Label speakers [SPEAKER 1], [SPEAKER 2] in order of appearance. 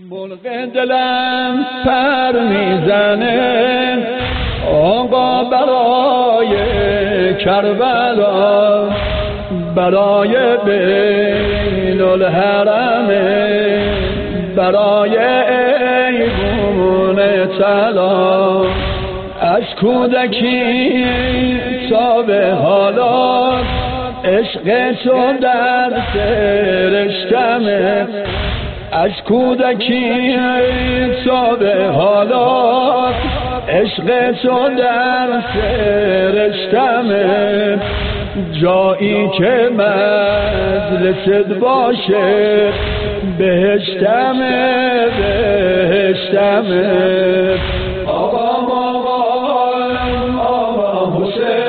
[SPEAKER 1] مرغ دلم پر میزنه آقا برای کربلا، برای بین الحرم، برای ایوون طلا. از کودکی تا به حالا عشق تو در سرشتمه. از کودکی تا به حالا عشق تو در سرشتمه. جایی که مجلست باشه بهشتمه، بهشتمه. آقا حسین